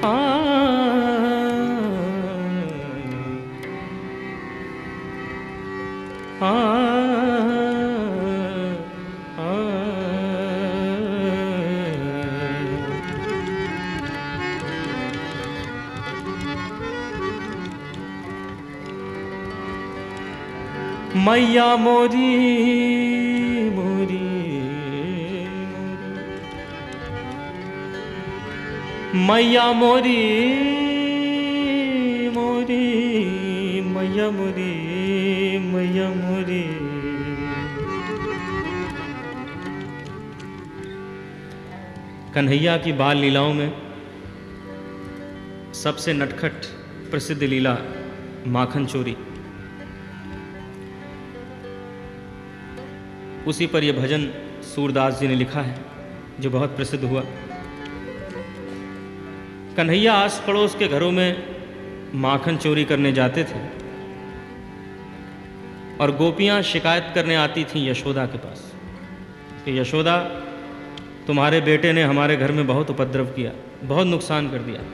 मैया मोरी मोरी मैया मोरी मोरी मैया मोरी मैया मोरी। कन्हैया की बाल लीलाओं में सबसे नटखट प्रसिद्ध लीला माखन चोरी। उसी पर यह भजन सूरदास जी ने लिखा है जो बहुत प्रसिद्ध हुआ। कन्हैया आस पड़ोस के घरों में माखन चोरी करने जाते थे और गोपियां शिकायत करने आती थीं यशोदा के पास कि यशोदा, तुम्हारे बेटे ने हमारे घर में बहुत उपद्रव किया, बहुत नुकसान कर दिया।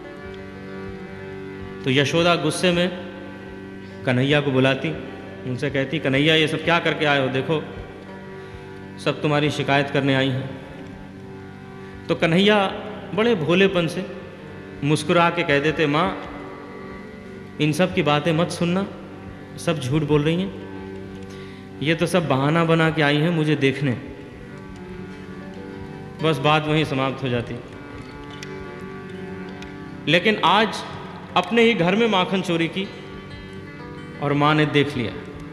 तो यशोदा गुस्से में कन्हैया को बुलाती, उनसे कहती, कन्हैया ये सब क्या करके आए हो, देखो सब तुम्हारी शिकायत करने आई हैं। तो कन्हैया बड़े भोलेपन से मुस्कुरा के कह देते, माँ इन सब की बातें मत सुनना, सब झूठ बोल रही हैं, ये तो सब बहाना बना के आई हैं मुझे देखने। बस बात वहीं समाप्त हो जाती। लेकिन आज अपने ही घर में माखन चोरी की और माँ ने देख लिया।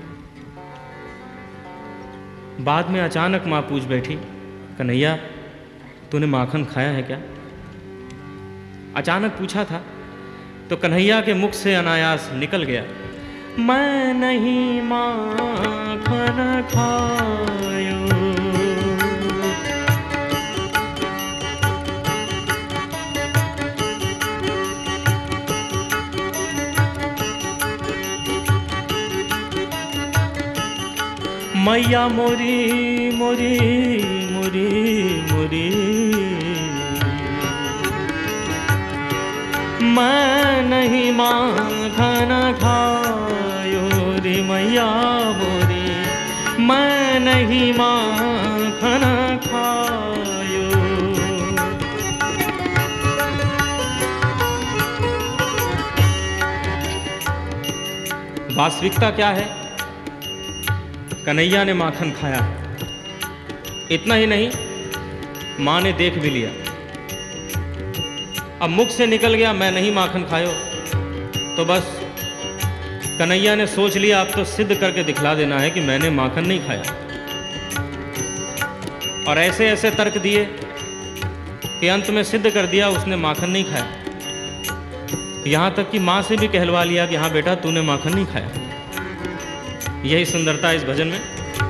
बाद में अचानक माँ पूछ बैठी, कन्हैया तूने माखन खाया है क्या? अचानक पूछा था तो कन्हैया के मुख से अनायास निकल गया, मैं नहीं माखन खायो। मैया मोरी मोरी मोरी मोरी मैं नहीं माखन खायो रे मैया मोरी, मैं नहीं माखन खायो। वास्तविकता क्या है? कन्हैया ने माखन खाया, इतना ही नहीं माँ ने देख भी लिया। अब मुख से निकल गया मैं नहीं माखन खायो, तो बस कन्हैया ने सोच लिया अब तो सिद्ध करके दिखला देना है कि मैंने माखन नहीं खाया। और ऐसे ऐसे तर्क दिए कि अंत में सिद्ध कर दिया उसने माखन नहीं खाया। यहाँ तक कि माँ से भी कहलवा लिया कि हाँ बेटा तूने माखन नहीं खाया। यही सुंदरता इस भजन में।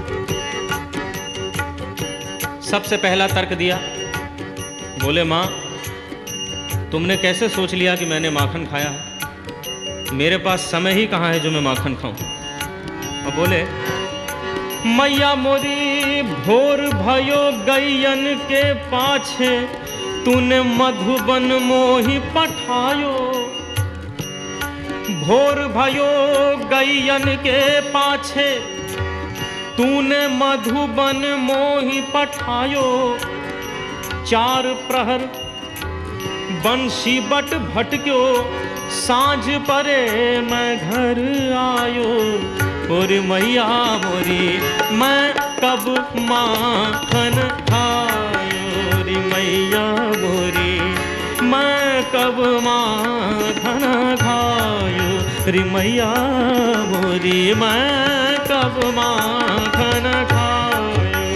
सबसे पहला तर्क दिया, बोले माँ तुमने कैसे सोच लिया कि मैंने माखन खाया है? मेरे पास समय ही कहाँ है जो मैं माखन खाऊं। और बोले, मैया मोरी भोर भयो गैयन के पाछे, तूने मधुबन मोहि पठायो। भोर भयो गैयन के पाछे, तूने मधुबन मोहि पठायो। चार प्रहर बंशी बट भटक्यो, सांझ परे मैं घर आयो। और मैया मोरी मैं कब माखन खायो रे मैया मोरी, मैं कब माखन खायो रे मैया मोरी, मैं कब माखन खायो।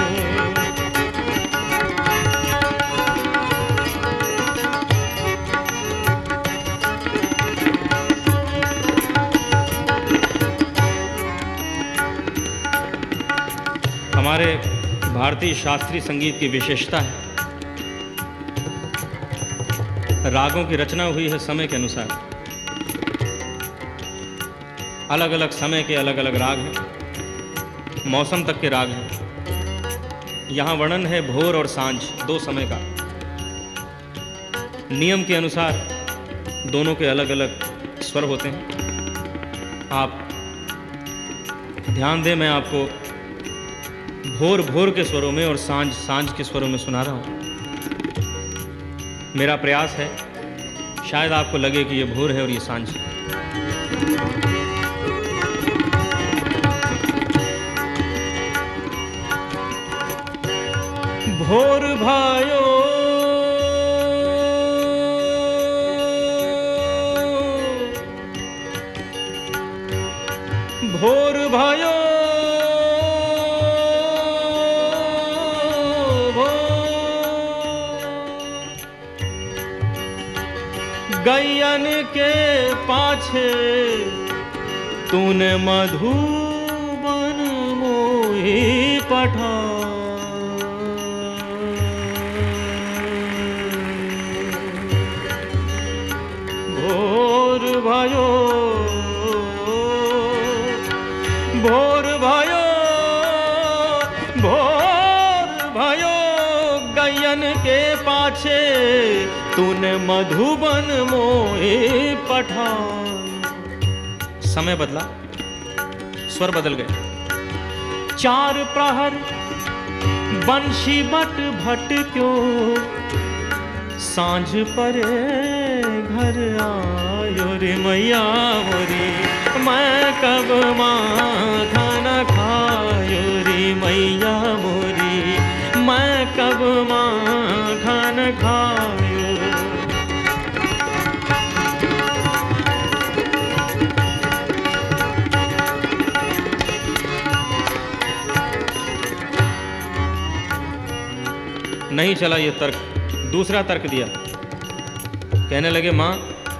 हमारे भारतीय शास्त्रीय संगीत की विशेषता है, रागों की रचना हुई है समय के अनुसार। अलग अलग समय के अलग अलग राग हैं, मौसम तक के राग हैं। यहाँ वर्णन है भोर और सांझ, दो समय का। नियम के अनुसार दोनों के अलग अलग स्वर होते हैं। आप ध्यान दें, मैं आपको भोर भोर के स्वरों में और सांझ सांझ के स्वरों में सुना रहा हूँ। मेरा प्रयास है, शायद आपको लगे कि ये भोर है और ये सांझ है। भोर भायो भोर भयो गैयन के पाछे तूने मधुबन मोही पठा। भोर भयो भोर भयो भोर भयो गैयन के पाछे तूने मधुबन मोहे पठान। समय बदला, स्वर बदल गए। चार प्रहर बंशी बट भट क्यों सांझ परे घर आयो रे मैया मोरी। मैं कब माखन खायो रे मैया मोरी। मैं कब माखन खायो। नहीं चला ये तर्क, दूसरा तर्क दिया। कहने लगे, माँ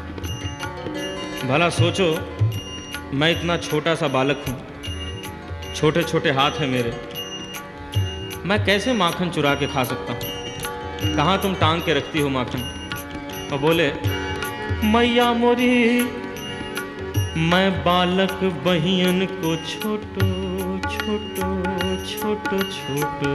भला सोचो, मैं इतना छोटा सा बालक हूँ, छोटे छोटे हाथ हैं मेरे, मैं कैसे माखन चुरा के खा सकता हूँ? कहाँ तुम टांग के रखती हो माखन? और बोले, मैया मोरी मैं बालक बहियन को छोटो छोटो छोटो छोटो।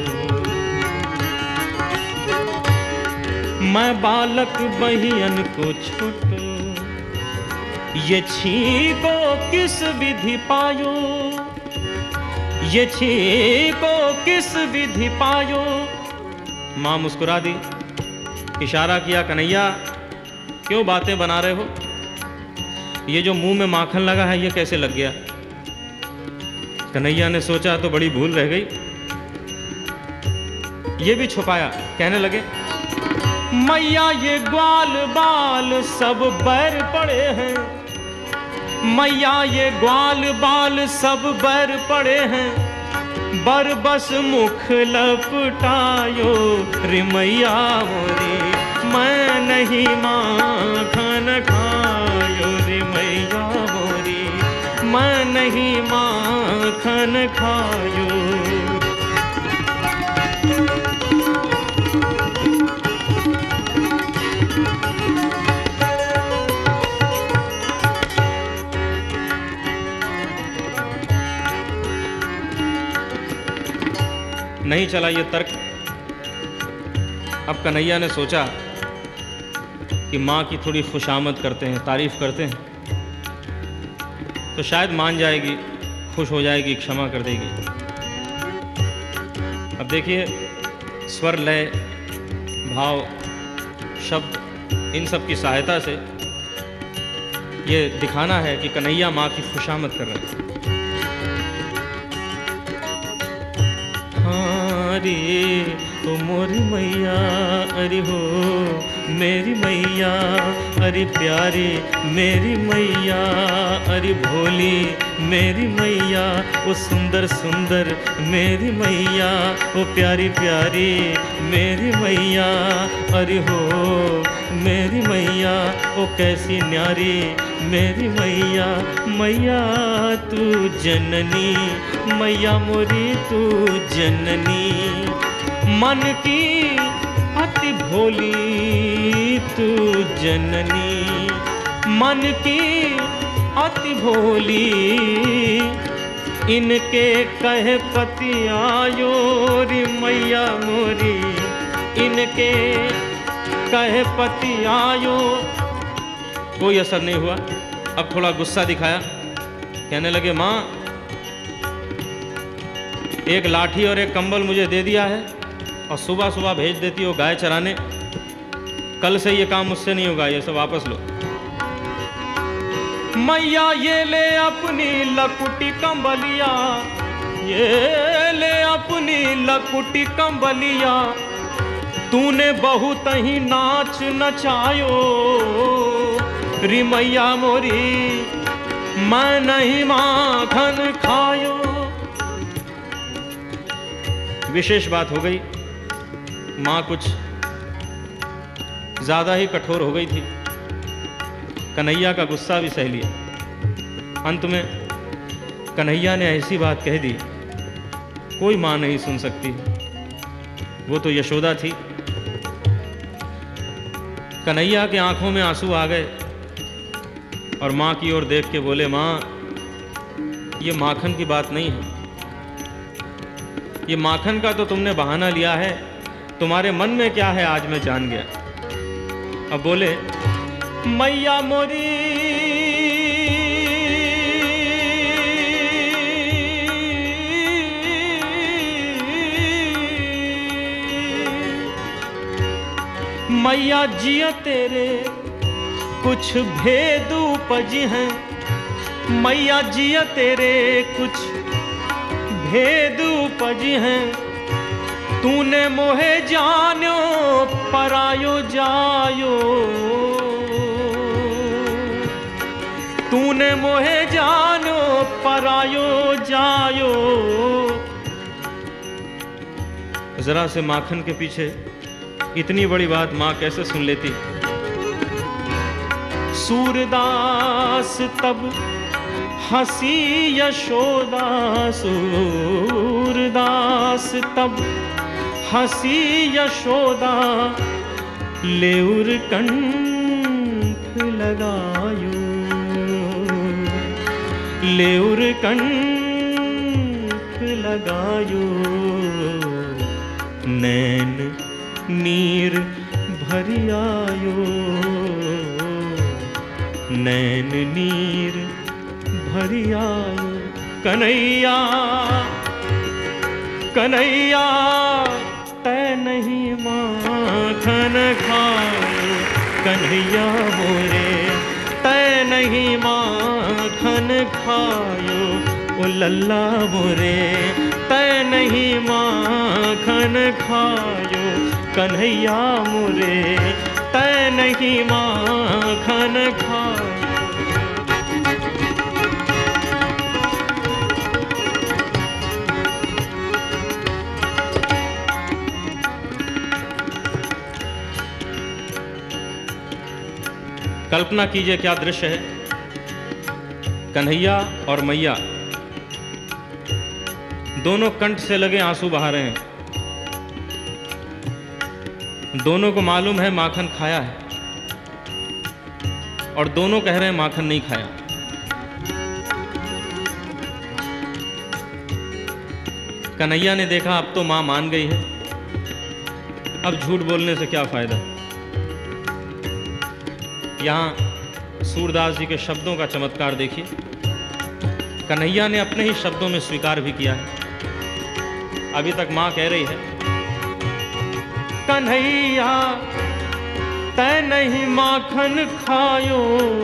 मैं बालक बहियन को छोटो। ये छीको किस विधि पायो। ये छीको किस विधि पायो। माँ मुस्कुरा दी, इशारा किया, कन्हैया क्यों बातें बना रहे हो? ये जो मुंह में माखन लगा है ये कैसे लग गया? कन्हैया ने सोचा तो बड़ी भूल रह गई, ये भी छुपाया। कहने लगे, मैया ये ग्वाल बाल सब बैर पड़े हैं। मैया ये ग्वाल बाल सब बैर पड़े हैं। बर बस मुख लपटायो रे मैया मोरी। मैं नहीं माखन खायो रे मैया मोरी। मैं नहीं माखन खायो। नहीं चला ये तर्क। अब कन्हैया ने सोचा कि माँ की थोड़ी खुशामद करते हैं, तारीफ करते हैं, तो शायद मान जाएगी, खुश हो जाएगी, क्षमा कर देगी। अब देखिए, स्वर, लय, भाव, शब्द, इन सब की सहायता से ये दिखाना है कि कन्हैया माँ की खुशामद कर रहे हैं। अरे ओ मोरी मैया, अरे हो मेरी मैया, अरे प्यारी मेरी मैया, अरे भोली मेरी मैया, ओ सुंदर सुंदर मेरी मैया, ओ प्यारी प्यारी मेरी मैया, अरे हो मेरी मैया, ओ कैसी न्यारी मेरी मैया। मैया तू जननी, मैया मोरी तू जननी, मन की अति भोली तू जननी, मन की अति भोली। इनके कहे पति आयो रे मैया मोरी, इनके कहे पति आयो, कोई असर नहीं हुआ। अब थोड़ा गुस्सा दिखाया, कहने लगे माँ एक लाठी और एक कंबल मुझे दे दिया है और सुबह सुबह भेज देती हो गाय चराने, कल से ये काम मुझसे नहीं होगा, ये सब वापस लो। मैया ये ले अपनी लकुटी कंबलिया, ये ले अपनी लकुटी कंबलिया, तूने बहुत ही नाच नचायो, री मैया मोरी मैं नहीं माखन खायो। विशेष बात हो गई, माँ कुछ ज्यादा ही कठोर हो गई थी। कन्हैया का गुस्सा भी सह लिया। अंत में कन्हैया ने ऐसी बात कह दी, कोई माँ नहीं सुन सकती, वो तो यशोदा थी। कन्हैया के आंखों में आंसू आ गए और माँ की ओर देख के बोले, माँ ये माखन की बात नहीं है, ये माखन का तो तुमने बहाना लिया है, तुम्हारे मन में क्या है आज मैं जान गया। अब बोले, मैया मोरी मैया जिया तेरे कुछ भेद उपज हैं, मैया जिया तेरे कुछ भेद उपज हैं, तूने मोहे जान्यो परायो जायो, तूने मोहे जान्यो परायो जायो। जरा से माखन के पीछे इतनी बड़ी बात माँ कैसे सुन लेती। सूरदास तब हंसी यशोदा, सूरदास तब हंसी यशोदा, लेउर कंठ लगायो, लेउर कंठ लगायो, नैन नीर भरी आयो, नैन नीर भरी आयो। कन्हैया कन्हैया तै नहीं माखन खायो, कन्हैया मोरे तै नहीं माखन खायो, ओ लल्ला मोरे तै नहीं माखन खायो, कन्हैया मोरे तै नहीं माखन खायो। कल्पना कीजिए क्या दृश्य है। कन्हैया और मैया दोनों कंठ से लगे आंसू बहा रहे हैं। दोनों को मालूम है माखन खाया है और दोनों कह रहे हैं माखन नहीं खाया। कन्हैया ने देखा अब तो मां मान गई है, अब झूठ बोलने से क्या फायदा। यहां सूरदास जी के शब्दों का चमत्कार देखिए। कन्हैया ने अपने ही शब्दों में स्वीकार भी किया है। अभी तक मां कह रही है, कन्हैया तै नहीं माखन खायो।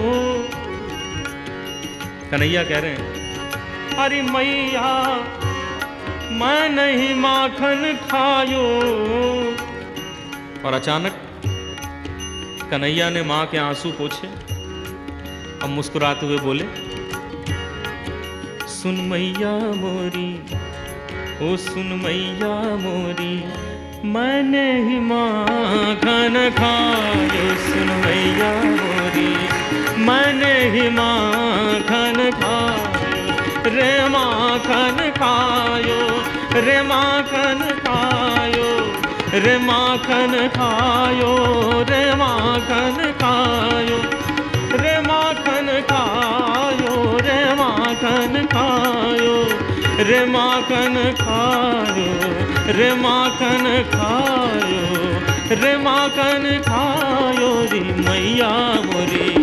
कन्हैया कह रहे हैं, अरे मैया मैं नहीं माखन खायो। और अचानक कन्हैया ने मां के आंसू पोंछे और मुस्कुराते हुए बोले, सुन मैया मोरी, ओ सुन मैया मोरी, मैंने ही माखन खायो। सुन मैया मोरी, मैंने ही माखन खायो, रे माखन खायो, रे माखन खायो, रे माखन खायो, रे माखन खायो, रे माखन खायो, रे माखन खायो, रे माखन खायो, रे माखन खायो, रे माखन खायो, री मैया मोरी।